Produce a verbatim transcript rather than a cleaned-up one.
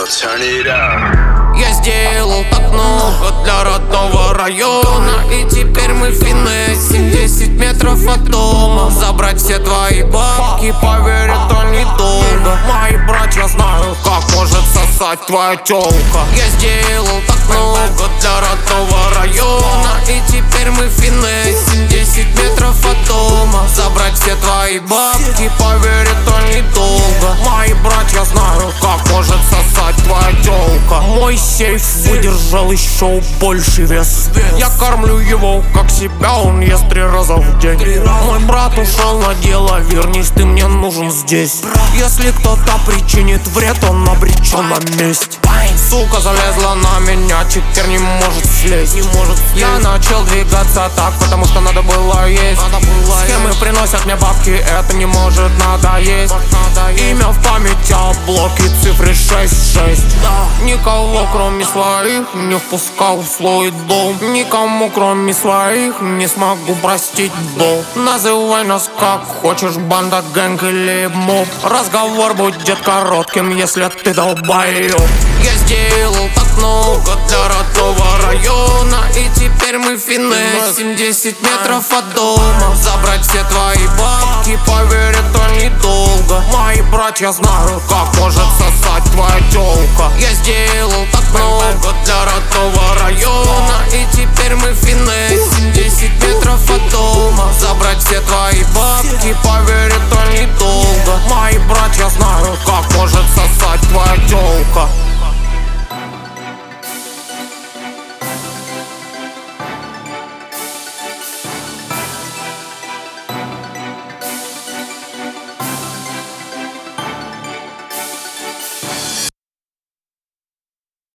turn it up. Я сделал так много для родного района, и теперь мы в финессе десять метров от дома. Забрать все твои бабки, поверь, это недолго. Мои братья знают, как может сосать твоя тёлка. Я сделал так много для родного района, и теперь мы в финессе десять метров от дома. Забрать все твои бабки, поверь, это недолго. Мои братья знают, как может сосать твоя тёлка. Мой сейф выдержал еще больше вес. Я кормлю его как себя, он ест три раза в день. Мой брат ушел на дело, вернись, ты мне нужен здесь. Если кто-то причинит вред, он обречен на месть. Сука залезла на меня, теперь не может слезть. Я начал двигаться так, потому что надо было есть. Схемы приносят мне бабки, это не может надоесть. Имя в памяти, а блоки цифры шесть шесть. Никого кроме своих не впускал в свой дом. Никому кроме своих не смогу простить долг. Называй нас как хочешь, банда, гэнг или моб. Разговор будет коротким, если ты долбоёб. Я сделал так много для родного района, и теперь мы в финессе десять метров от дома. Забрать все твои бабки, поверь, это недолго. Мои братья знают, как может сосать твоя тёлка. Я сделал